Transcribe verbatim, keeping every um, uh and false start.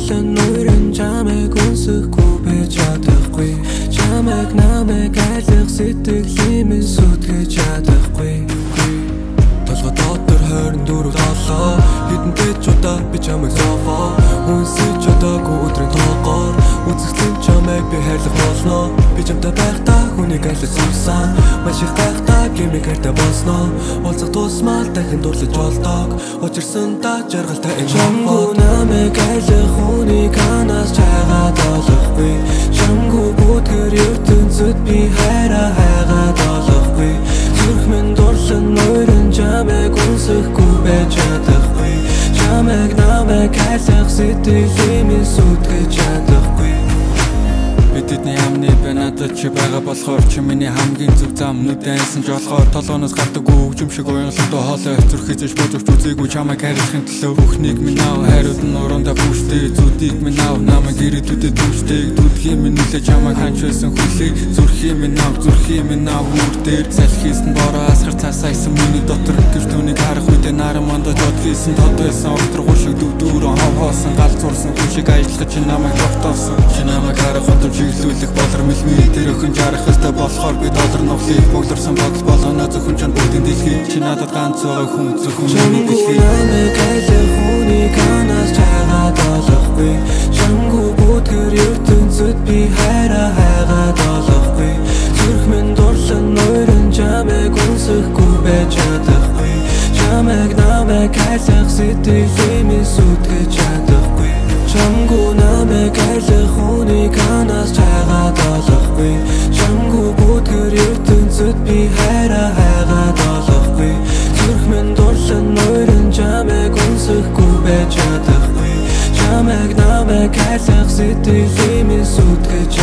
дурлан нуурын чамайг үнсэхгүй байж чадахгүй. Чамайг намайг айлах сэтгэлийн минь сүтгэж чадахгүй. Толгой дотор хорин дөрөв толоо хэдэнтэй ч удаа би чамайг зовоо. Үнсэж чадаагүй өдрийн тоогоор үзэгдэн чамайг би хайрлах болно. Би чамтай байхдаа хүнийг айлах сурсан. Маш их байхдаа гэмиг хайртай болсноо. Уулзах тусмал дахин дурлаж болдог. Учирсан та жаргалтай энэ чамгүй намайг айлах хүнийг ханаас чагаад олохгүй. Чамгүй бүтгэр ертөнцөд би хайраа хайгаад олохгүй. Зүрх минь дурлан нуурын чамайг үнсэхгүй байж чадахгүй. Чамайг намайг айлах сэтгэлийн минь сүтгэж чадахгүй. Бидний амны бэ надад чи байгаа болохоор чи миний хамгийн зөв зам нүдэнсэн ч болохоор толгоноос гардаг үгжим шиг уянгалтай хоолой зүрх хийж бодож үзээгүй чамайг хайрлахын төлөө бүхнийг минь аав хайрууд нь урандаа бүжтэй зүдийг минь аав намайг ирээдүйдээ түнжтэй түдхийн минь үлээ чамайг ханч байсан хүлээг зүрхийн минь аав зүрхийн минь аав үр дээр салхийсэн бороо асгар цаасайсан миний дотор гэвч түүнийг харах үедээ наран мандаж одгийсэн тод байсан ортрох шиг дүүрэн хав хоосон гал зурсан хүн шиг ажиллаж чи намайг тогтоосон чи намайг харах хотор чиглүүлэх болор мэлмий тэр өхөн жарах хэвээр болохоор би доллар нуглыг бөглөрсөн бодол болгоно зөвхөн чанд бүгдийн дэлхий чи надад ганц байгаа хүн зөвхөн миний дэлхий намайг айлах хүнийг ханаас чагаад олохгүй. Чамгүй бүтгэр ертөнцөд би хайраа хайгаад олохгүй. Зүрх минь дурлан нуурын чамайг үнсэхгүй байж чадахгүй. Чамайг намайг айлах сэтгэлийн минь сүтгэж чадахгүй. Чамгүй намайг айлах хүнийг ханаас чагаад олохгүй. Чамгүй бүтгэр ертөнцөд би хайраа хайгаад олохгүй. Зүрх минь дурлан нуурын чамайг үнсэхгүй байж чадахгүй. Чамайг намайг айлах сэтгэлийн минь сүтгэж